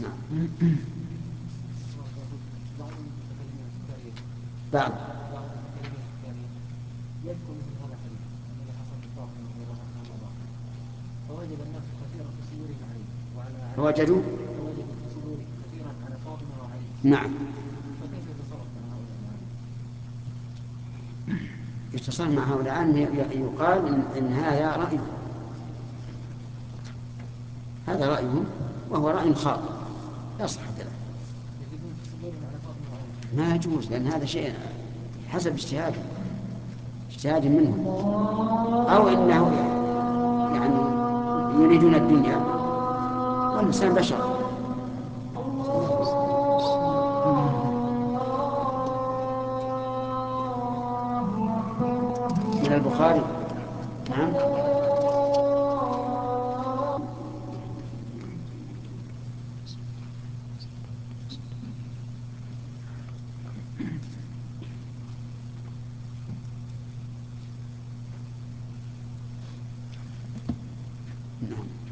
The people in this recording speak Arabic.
نعم. بعض يذكر مثل هذا الحديث الذي حصل بالطاقم رضي الله عنه وارضاه، فوجد الناس كثيرا في صدورهم عليه وعلى وجدوا فوجدوا في صدورهم كثيرا على فاطمه وعلي، نعم فكيف يتصرف مع هؤلاء الناس؟ يتصل مع هؤلاء يقال إن هذا رأيه، هذا رأيه وهو رأي خاطئ لا صحة له، يجدون في صدورهم على فاطمه وعلي. ما يجوز لأن هذا شيء حسب اجتهاد منهم، أو إنه يعني يريدون الدنيا والإنسان بشر. من البخاري. نعم. نعم.